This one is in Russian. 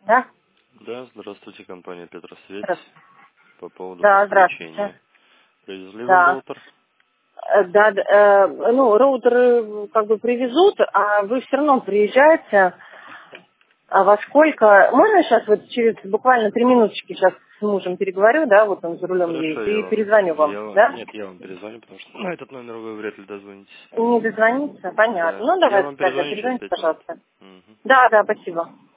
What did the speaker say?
Да? Да, здравствуйте, компания Петросвет. Здравствуйте. По поводу Да, подключения. здравствуйте. Привезли вам Да. роутер? Да, ну, роутер как бы привезут, а вы все равно приезжаете. А во сколько? Можно сейчас вот через буквально 3 минуточки сейчас с мужем переговорю, да, вот он за рулем Хорошо, едет, и перезвоню вам, да? Нет, я вам перезвоню, потому что на этот номер вы вряд ли дозвонитесь. Не дозвониться? Понятно. Да. Ну, Я давайте вам тогда перезвоню через перезвоните, 5 минут. пожалуйста. Мгм. Да, спасибо.